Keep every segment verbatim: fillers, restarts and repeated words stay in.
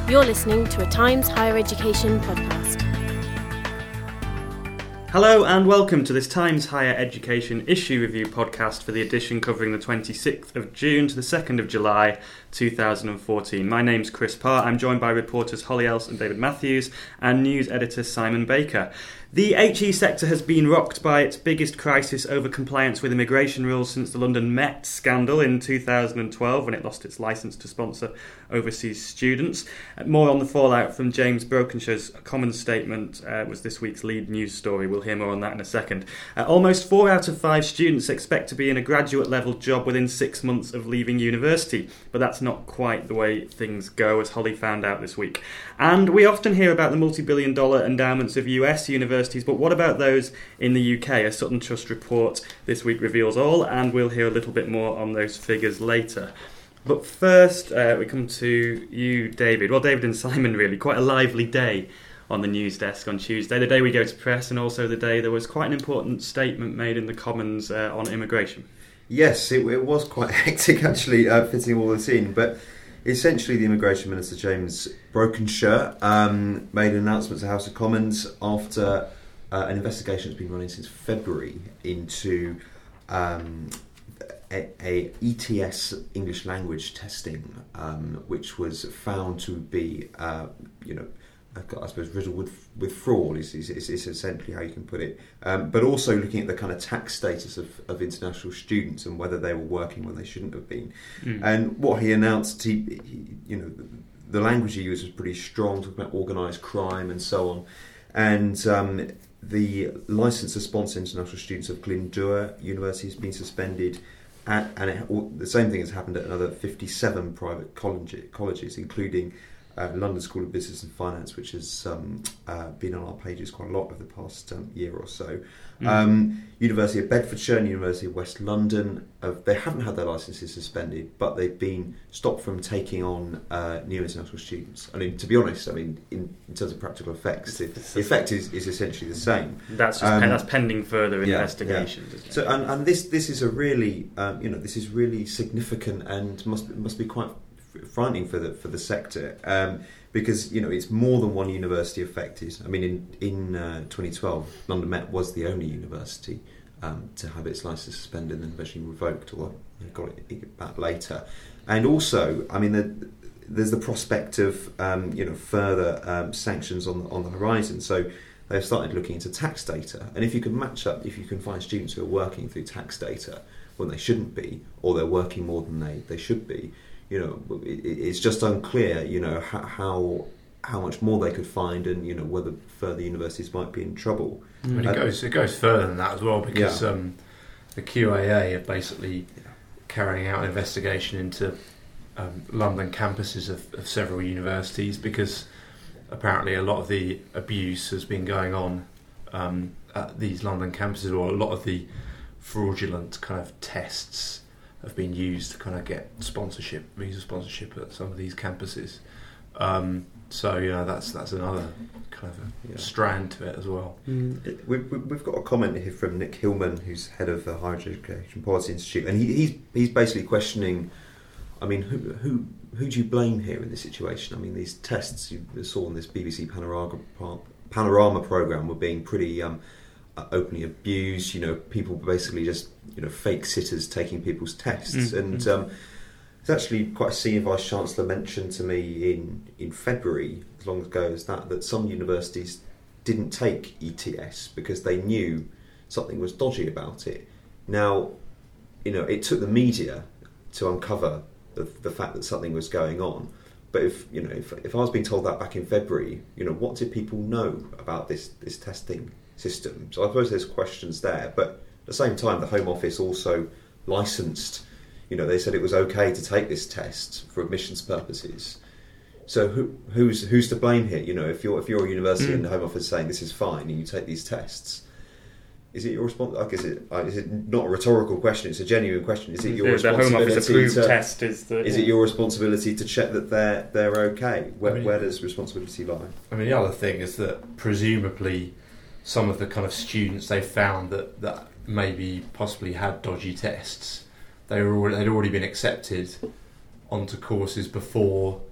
You're listening to a Times Higher Education podcast. Hello and welcome to this Times Higher Education issue review podcast for the edition covering the twenty-sixth of June to the second of July two thousand fourteen. My name's Chris Parr. I'm joined by reporters Holly Else and David Matthews and news editor Simon Baker. The H E sector has been rocked by its biggest crisis over compliance with immigration rules since the London Met scandal in two thousand twelve when it lost its licence to sponsor overseas students. More on the fallout from James Brokenshire's Commons statement uh, was this week's lead news story. We'll hear more on that in a second. Uh, almost four out of five students expect to be in a graduate level job within six months of leaving university, but that's not quite the way things go, as Holly found out this week. And we often hear about the multi-billion dollar endowments of U S universities, but what about those in the U K? A Sutton Trust report this week reveals all, and we'll hear a little bit more on those figures later. But first, uh, we come to you, David. Well, David and Simon, really. Quite a lively day on the news desk on Tuesday, the day we go to press, and also the day there was quite an important statement made in the Commons uh, on immigration. Yes, it, it was quite hectic, actually, uh, fitting all this in. But essentially, the Immigration Minister, James Brokenshire, um, made an announcement to the House of Commons after uh, an investigation that's been running since February into um, a, a E T S English language testing, um, which was found to be, uh, you know, I suppose riddled with, with fraud is, is, is essentially how you can put it. Um, but also looking at the kind of tax status of, of international students and whether they were working when they shouldn't have been. Mm. And what he announced, he, he, you know, the, the language he used was pretty strong, talking about organised crime and so on. And um, the licence to sponsor international students of Glyndŵr University has been suspended. At, and it, the same thing has happened at another fifty-seven private college, colleges, including Uh, London School of Business and Finance, which has um, uh, been on our pages quite a lot over the past um, year or so. Mm. Um, University of Bedfordshire and University of West London, uh, they haven't had their licences suspended, but they've been stopped from taking on uh, new international students. I mean, to be honest, I mean, in, in terms of practical effects, the, the effect is, is essentially the same. That's just um, pen, that's pending further yeah, investigations. Yeah. Isn't it? So, and, and this this is a really, um, you know, this is really significant and must must be quite frightening for the for the sector, um, because you know it's more than one university affected. I mean, in in uh, twenty twelve, London Met was the only university um, to have its licence suspended and eventually revoked, although they got it back later. And also, I mean, the, there's the prospect of um, you know further um, sanctions on on the horizon. So they've started looking into tax data, and if you can match up, if you can find students who are working through tax data when they shouldn't be, or they're working more than they, they should be. You know, it, it's just unclear, you know, how how much more they could find, and you know whether further universities might be in trouble. I mean, it goes it goes further than that as well, because yeah. um, the Q A A are basically yeah. carrying out an investigation into um, London campuses of, of several universities, because apparently a lot of the abuse has been going on um, at these London campuses, or a lot of the fraudulent kind of tests have been used to kind of get sponsorship, visa sponsorship at some of these campuses. Um, so, you know, that's that's another kind of a yeah. strand to it as well. Mm. It, we, we've got a comment here from Nick Hillman, who's head of the Higher Education Policy Institute, and he, he's he's basically questioning, I mean, who who who do you blame here in this situation? I mean, these tests you saw on this B B C Panorama, Panorama programme were being pretty um, openly abused. You know, people basically just, you know, fake sitters taking people's tests. Mm-hmm. And um, it's actually quite a senior Vice Chancellor mentioned to me in, in February, as long ago as that, that some universities didn't take E T S because they knew something was dodgy about it. Now, you know, it took the media to uncover the, the fact that something was going on. But if, you know, if, if I was being told that back in February, you know, what did people know about this, this testing system? So I suppose there's questions there, but at the same time the Home Office also licensed, you know, they said it was okay to take this test for admissions purposes. So who, who's who's to blame here? You know, if you're if you're a university mm. and the Home Office is saying this is fine and you take these tests, is it your response? Like, is it uh, is it not a rhetorical question? It's a genuine question. Is it your the, responsibility? The Home Office approved to, test is the. Is yeah. it your responsibility to check that they're they're okay? Where, I mean, where does responsibility lie? I mean, the other thing is that presumably some of the kind of students they found that, that maybe possibly had dodgy tests, they were already, they'd already been accepted onto courses before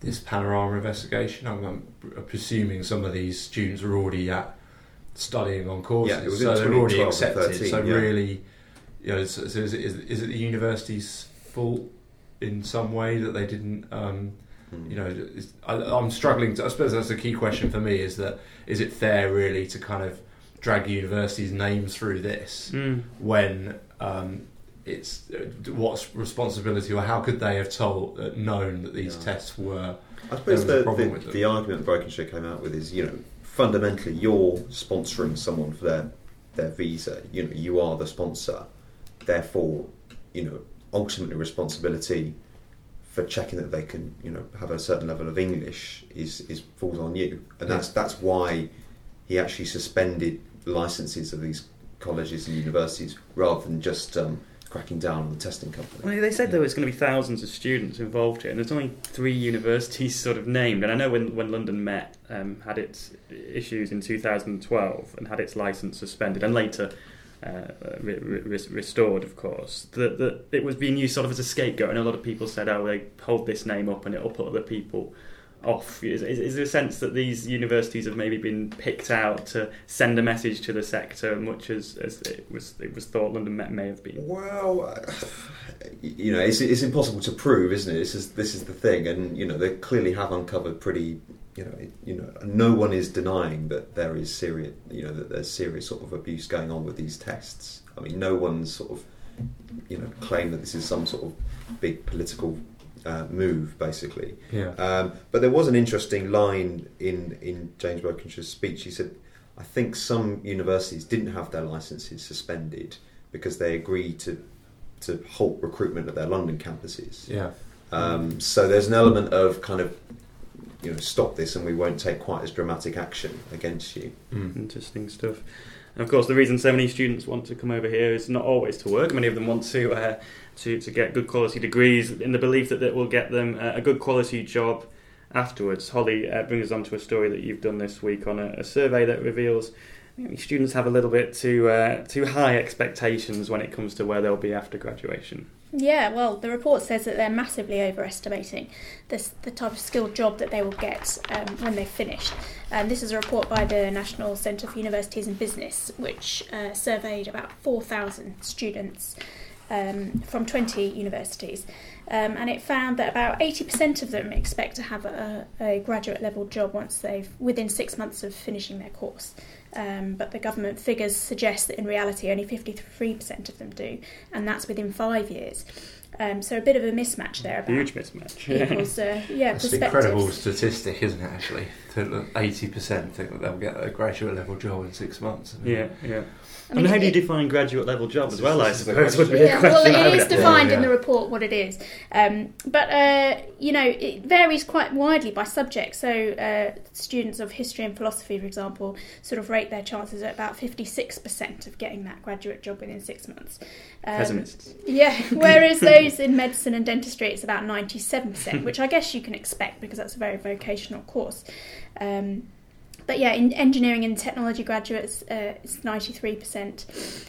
this Panorama investigation. I'm, I'm presuming some of these students were already at studying on courses, yeah, it was so they're already twelve accepted. thirteen, so yeah. really, you know, so, so is, it, is, is it the university's fault in some way that they didn't? Um, mm. You know, is, I, I'm struggling. To, I suppose that's a key question for me: is that is it fair really to kind of drag universities' names through this mm. when um, it's uh, what's responsibility, or how could they have told, uh, known that these yeah. tests were? I suppose the, the, the argument Brokenshire came out with is, you know, fundamentally you're sponsoring someone for their their visa. You know, you are the sponsor, therefore, you know, ultimately responsibility for checking that they can, you know, have a certain level of English is is falls on you, and that's that's why he actually suspended licences of these colleges and universities rather than just um, cracking down on the testing company. Well, they said there was going to be thousands of students involved here, and there's only three universities sort of named. And I know when, when London Met um, had its issues in two thousand twelve and had its licence suspended, and later uh, re- re- restored, of course, that, that it was being used sort of as a scapegoat. And a lot of people said, oh, they hold this name up and it'll put other people off. Is, is, is there a sense that these universities have maybe been picked out to send a message to the sector, much as, as it was it was thought London Met may have been? Well, you know, it's it's impossible to prove, isn't it? This is this is the thing, and you know, they clearly have uncovered pretty. You know, it, you know, no one is denying that there is serious, you know, that there's serious sort of abuse going on with these tests. I mean, no one's sort of, you know, claimed that this is some sort of big political Uh, move, basically. Yeah. Um, but there was an interesting line in, in James Brokenshire's speech. He said, I think some universities didn't have their licences suspended because they agreed to to halt recruitment at their London campuses. Yeah. Um, so there's an element of kind of, you know, stop this and we won't take quite as dramatic action against you. Mm. Interesting stuff. And of course, the reason so many students want to come over here is not always to work. Many of them want to uh, to, to get good quality degrees in the belief that it will get them a good quality job afterwards. Holly, uh, brings us on to a story that you've done this week on a, a survey that reveals maybe students have a little bit too uh, too high expectations when it comes to where they'll be after graduation. Yeah, well, the report says that they're massively overestimating this, the type of skilled job that they will get um, when they've finished. Um, this is a report by the National Centre for Universities and Business, which uh, surveyed about four thousand students um, from twenty universities. Um, and it found that about eighty percent of them expect to have a, a graduate level job once they've within six months of finishing their course. Um, but the government figures suggest that in reality only fifty-three percent of them do, and that's within five years. Um, so a bit of a mismatch there about huge mismatch. people's uh, yeah, That's an incredible statistic, isn't it? Actually, eighty percent think that they'll get a graduate level job in six months. I mean, yeah, yeah. I mean, and how it, do you define graduate level job as well? I suppose would be yeah, a question. Well, it I is defined yeah, in yeah. the report what it is, um, but uh, you know it varies quite widely by subject. So uh, students of history and philosophy, for example, sort of rate their chances at about fifty-six percent of getting that graduate job within six months. Um, Pessimists. Yeah, whereas those in medicine and dentistry, it's about ninety-seven percent, which I guess you can expect because that's a very vocational course. Um, But yeah, in engineering and technology graduates, uh, it's ninety-three percent.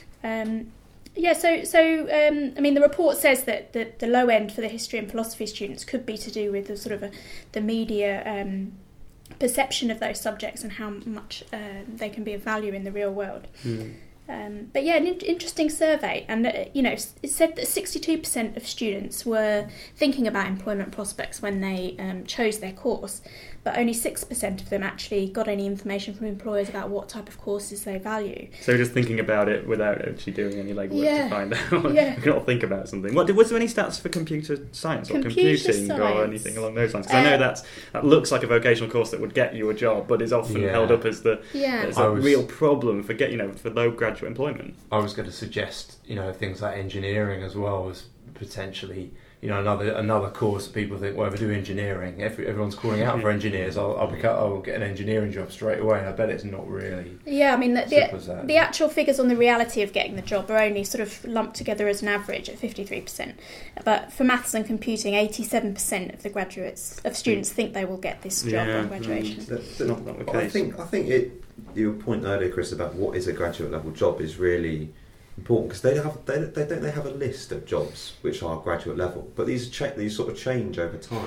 Um, yeah, so so um, I mean, the report says that the, the low end for the history and philosophy students could be to do with the sort of a, the media um, perception of those subjects and how much uh, they can be of value in the real world. Mm. Um, but yeah, an in- interesting survey, and uh, you know, it said that sixty-two percent of students were thinking about employment prospects when they um, chose their course, but only six percent of them actually got any information from employers about what type of courses they value. So just thinking about it without actually doing any legwork yeah. to find out. Yeah. You can all think about something. What was there any stats for computer science or computer computing science. or anything along those lines? Because Uh, I know that's, that looks like a vocational course that would get you a job, but is often yeah. held up as the yeah. as a was, real problem for get you know for low graduate employment. I was going to suggest, you know, things like engineering as well as potentially, you know, another another course that people think, well, if I do engineering, every, everyone's calling out for engineers, I'll I'll, become, I'll get an engineering job straight away. And I bet it's not really. Yeah, I mean, the, the, that, the actual figures on the reality of getting the job are only sort of lumped together as an average at fifty-three percent. But for maths and computing, eighty-seven percent of the graduates, of students think they will get this job yeah, on graduation. Mm, that's not, not the case. I think, I think it, your point earlier, Chris, about what is a graduate level job is really important, because they have they, they don't they have a list of jobs which are graduate level, but these cha- these sort of change over time.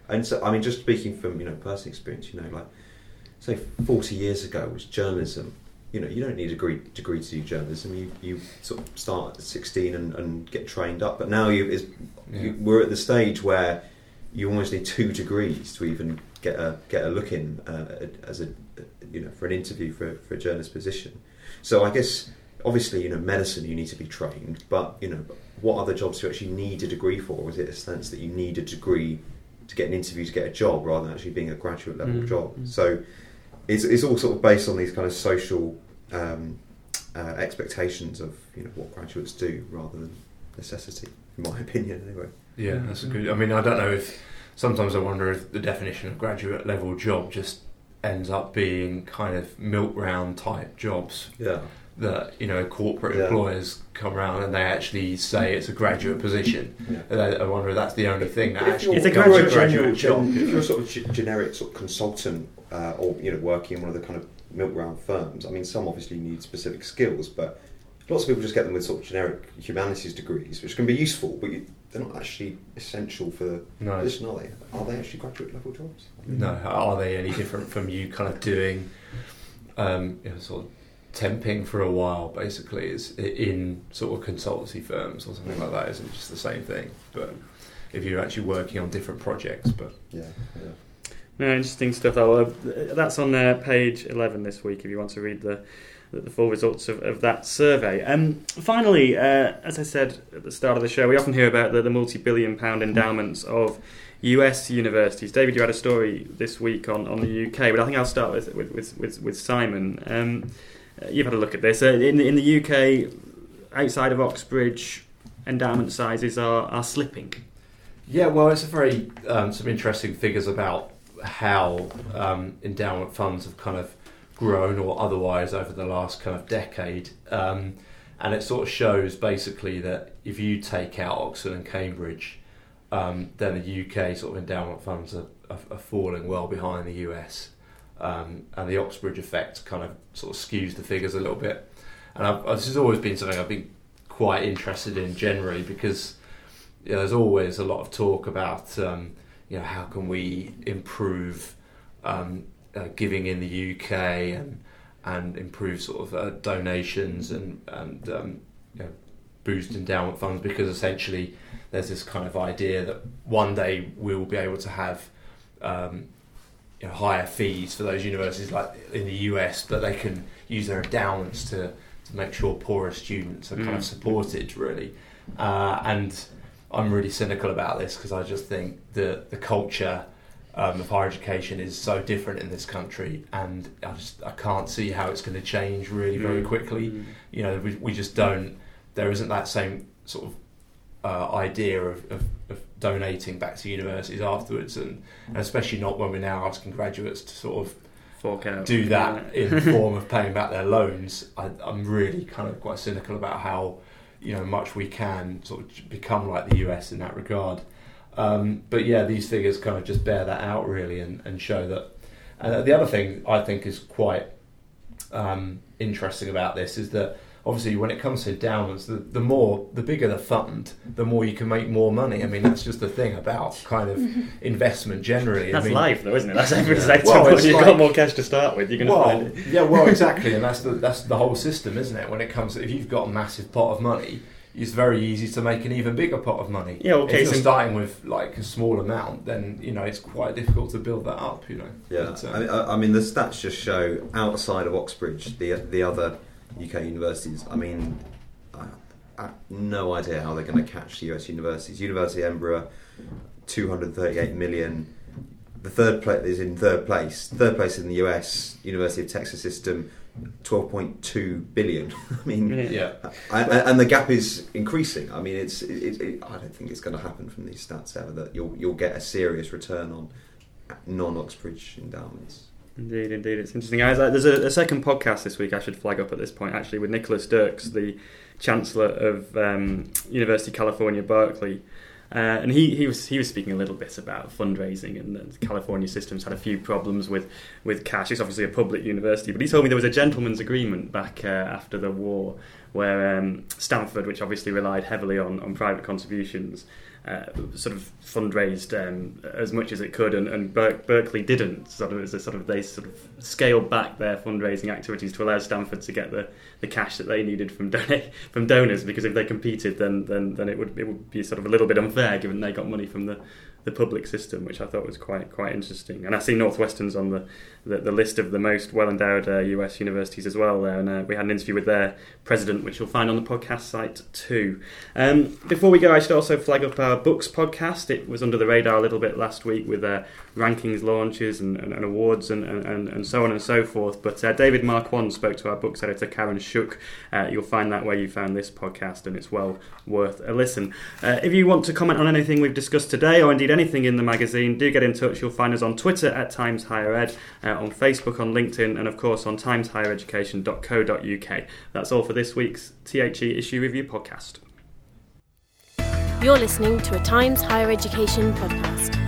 And so, I mean, just speaking from, you know, personal experience, you know, like, say forty years ago was journalism. You know, you don't need a degree, degree to do journalism. You you sort of start at sixteen and, and get trained up. But now you, is, Yeah. you we're at the stage where you almost need two degrees to even get a get a look in uh, as a you know for an interview for for a journalist position. So I guess obviously, you know, medicine you need to be trained, but you know, what other jobs do you actually need a degree for? Or is it a sense that you need a degree to get an interview to get a job rather than actually being a graduate level Mm. job? So it's it's all sort of based on these kind of social um, uh, expectations of you know what graduates do rather than necessity, in my opinion, anyway. Yeah, that's a good. I mean, I don't know if sometimes I wonder if the definition of graduate level job just ends up being kind of milk round type jobs Yeah. that you know corporate Yeah. employers come around and they actually say it's a graduate position. Yeah. And I, I wonder if that's the only thing that But if actually It's a you're- graduate- if you're graduate general- job. If you're a sort of g- generic sort of consultant, uh, or you know, working in one of the kind of milk round firms, I mean, some obviously need specific skills, but lots of people just get them with sort of generic humanities degrees, which can be useful, but you, they're not actually essential for the No. position, are they? Are they actually graduate level jobs? No, are they any different from you kind of doing, um, you know, sort of temping for a while? Basically, is in sort of consultancy firms or something like that. Isn't it just the same thing? But if you're actually working on different projects, but Yeah, yeah. No, interesting stuff. Though. Uh, that's on uh, page eleven this week. If you want to read the the full results of, of that survey. Um, finally, uh, as I said at the start of the show, we often hear about the, the multi-billion pound endowments of U S universities. David, you had a story this week on, on the U K, but I think I'll start with with with, with Simon. Um, uh, you've had a look at this. Uh, in in the U K, outside of Oxbridge, endowment sizes are are slipping. yeah, well, it's a very um, some interesting figures about how um, endowment funds have kind of grown or otherwise over the last kind of decade, um, and it sort of shows basically that if you take out Oxford and Cambridge, um, then the U K sort of endowment funds are, are, are falling well behind the U S, um, and the Oxbridge effect kind of sort of skews the figures a little bit. And I've, this has always been something I've been quite interested in generally because you know, there's always a lot of talk about um, you know how can we improve um, uh, giving in the U K and and improve sort of uh, donations and and um, you know, boost endowment funds, because essentially there's this kind of idea that one day we will be able to have um, you know, higher fees for those universities like in the U S, but they can use their endowments to, to make sure poorer students are kind Mm. of supported really. Uh, and I'm really cynical about this because I just think that the culture um, of higher education is so different in this country, and I just I can't see how it's going to change really very Mm. quickly. Mm. You know, we, we just don't. There isn't that same sort of uh, idea of, of, of donating back to universities afterwards, and, and especially not when we're now asking graduates to sort of Fork out. do that Yeah. in the form of paying back their loans. I, I'm really kind of quite cynical about how you know much we can sort of become like the U S in that regard. Um, but yeah, these figures kind of just bear that out really, and, and show that. And uh, the other thing I think is quite um, interesting about this is that obviously when it comes to endowments, the, the more, the bigger the fund, the more you can make more money. I mean, that's just the thing about kind of investment generally. That's I mean, life, though, isn't it? That's every Yeah. sector. Well, When it's you've like- got more cash to start with, you're going to well, find it. yeah, well, exactly, and that's the that's the whole system, isn't it? When it comes to, if you've got a massive pot of money, it's very easy to make an even bigger pot of money. Yeah, okay, if you're so- starting with like a small amount, then you know it's quite difficult to build that up. You know. Yeah, But, uh, I, mean, I, I mean the stats just show outside of Oxbridge, the the other U K universities. I mean, I, I have no idea how they're going to catch the U S universities. University of Edinburgh, two hundred thirty-eight million. The third place is in third place. Third place in the U S, University of Texas System, twelve point two billion. I mean, Yeah. yeah. and, and the gap is increasing. I mean, it's. It, it, I don't think it's going to happen from these stats ever that you'll you'll get a serious return on non-Oxbridge endowments. Indeed, indeed, it's interesting. I, there's a, a second podcast this week I should flag up at this point, actually, with Nicholas Dirks, the Chancellor of um, University of California, Berkeley, uh, and he, he was he was speaking a little bit about fundraising, and the California system's had a few problems with, with cash. It's obviously a public university, but he told me there was a gentleman's agreement back uh, after the war where um, Stanford, which obviously relied heavily on, on private contributions, uh, sort of fundraised um, as much as it could, and, and Ber- Berkeley didn't. Sort of, as a sort of they sort of scaled back their fundraising activities to allow Stanford to get the, the cash that they needed from don- from donors. Because if they competed, then then then it would it would be sort of a little bit unfair, given they got money from the. the public system, which I thought was quite quite interesting. And I see Northwestern's on the, the, the list of the most well-endowed uh, U S universities as well there, and uh, we had an interview with their president, which you'll find on the podcast site too. Um, before we go, I should also flag up our books podcast. It was under the radar a little bit last week with uh, rankings, launches and, and, and awards and, and, and so on and so forth, but uh, David Marquand spoke to our books editor Karen Shook. Uh, you'll find that where you found this podcast, and it's well worth a listen. Uh, if you want to comment on anything we've discussed today, or indeed anything in the magazine, do get in touch. You'll find us on Twitter at Times Higher Ed, uh, on Facebook, on LinkedIn, and of course on times higher education dot co dot uk. That's all for this week's T H E Issue Review podcast. You're listening to a Times Higher Education podcast.